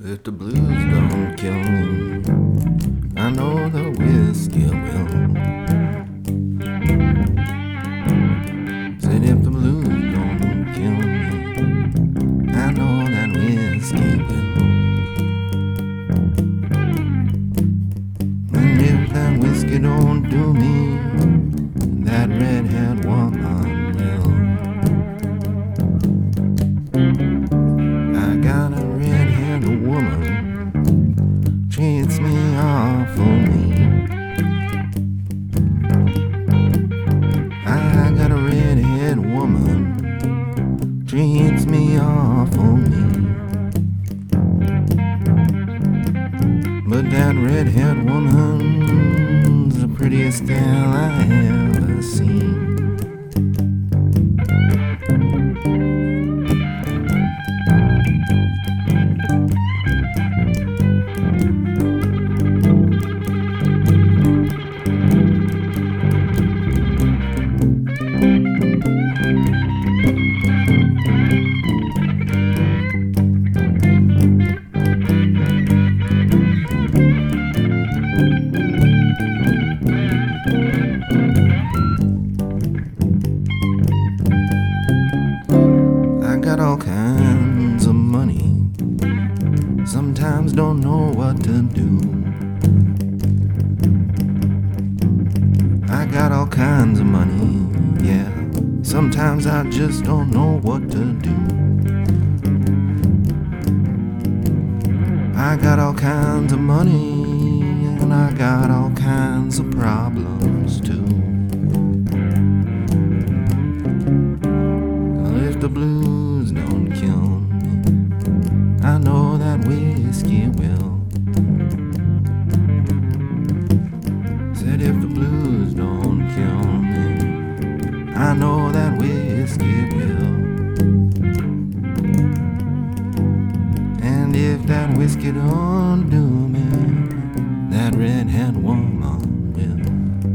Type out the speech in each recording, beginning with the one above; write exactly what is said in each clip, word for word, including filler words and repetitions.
If the blues don't kill me, I know the whiskey will. Said if the blues don't kill me, I know that whiskey will. And if that whiskey don't do me, that red-haired woman will. I got a red-haired woman, treats me awful mean. I got a red-haired woman, treats me awful mean. But that red-haired woman's the prettiest gal I ever seen. Got all kinds of money, sometimes don't know what to do. I got all kinds of money, yeah, sometimes I just don't know what to do. I got all kinds of money, and I got all kinds of problems too. Well, if the blues don't kill me, I know that whiskey will. Said if the blues don't kill me, I know that whiskey will. And if that whiskey don't do me, that red-haired woman will.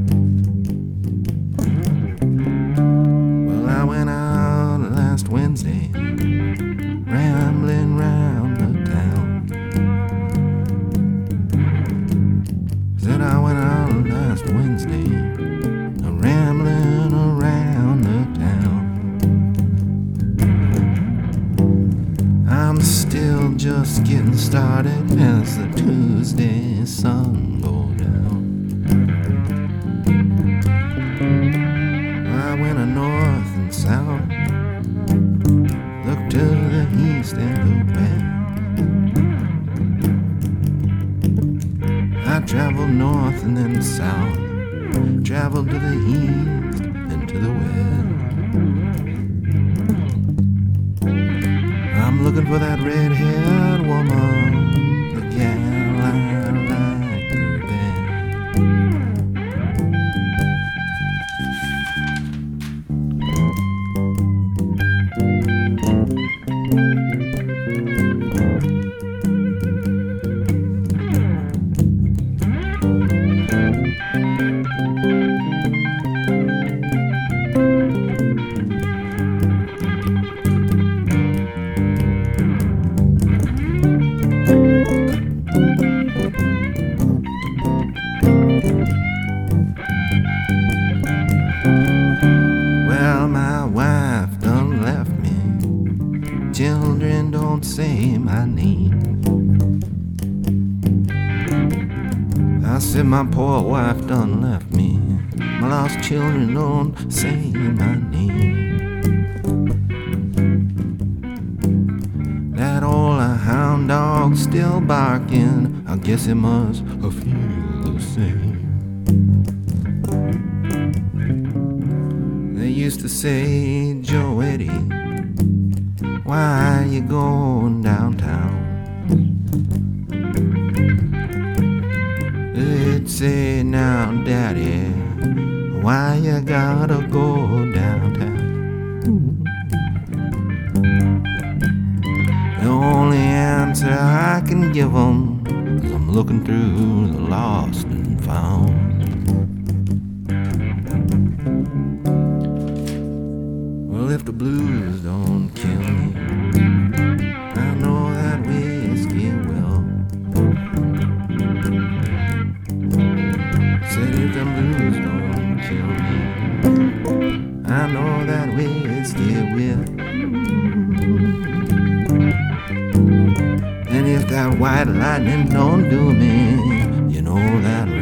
Well, I went out last Wednesday, rambling round the town. Said I went out last Wednesday, rambling around the town. I'm still just getting started as the Tuesday sun goes down. I went a north and south, looked to the east and the west. I traveled north and then south, traveled to the east and to the west. I'm looking for that red-haired woman, the gal I like the best. Well, my wife done left me, children don't say my name. I said my poor wife done left me, my lost children don't say my name. That old hound dog still barking, I guess it must feel the same. They used to say, Joe Eddie, why you going downtown? They'd say, now Daddy, why you gotta go downtown? The only answer I can give them is I'm looking through the lost and found. Well, if the blues don't kill me, I know that whiskey will. I know that we'll still will. And if that white lightning don't do me, you know that